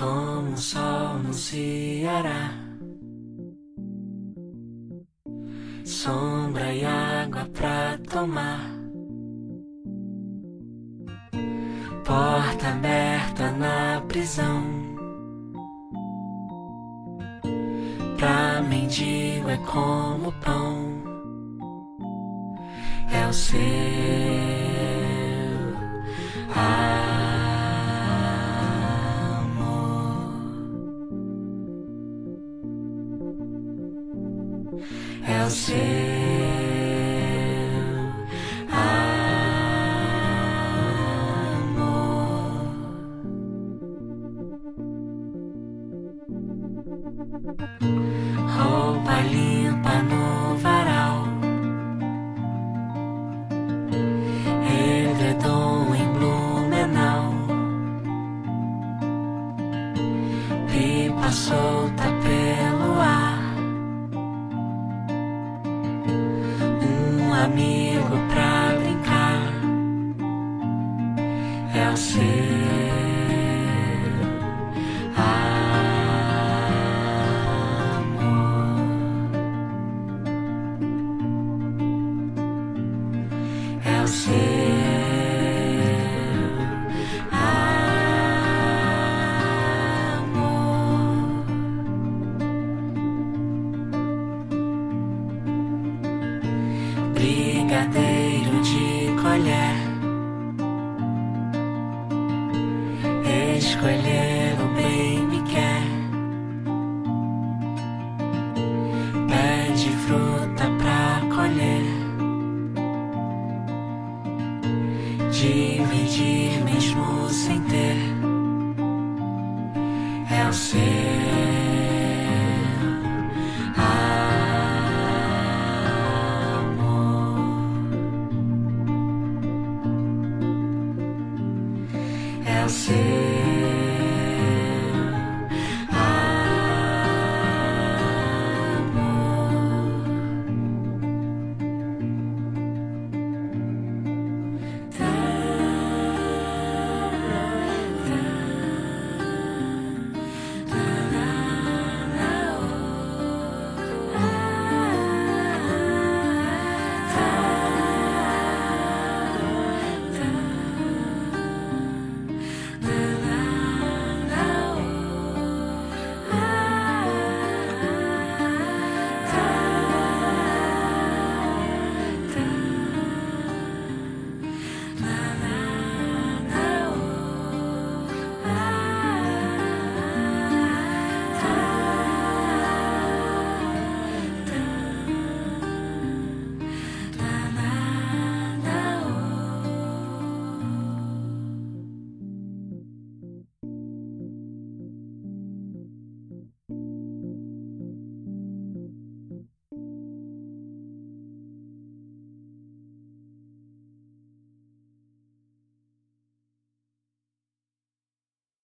como o sol no Ceará. Sombra e água pra tomar. Porta aberta na prisão. Pra mendigo é como pão. É o seu amor. É o seu amor. Roupa limpa no varal. Edredom em Blumenau. Pipa solta pelo ar. Um amigo pra brincar. É o seu amor. É o seu amor. Brigadeiro de colher. Escolher o bem me quer. Pede fruta pra colher. Dividir mesmo sem ter. É o seu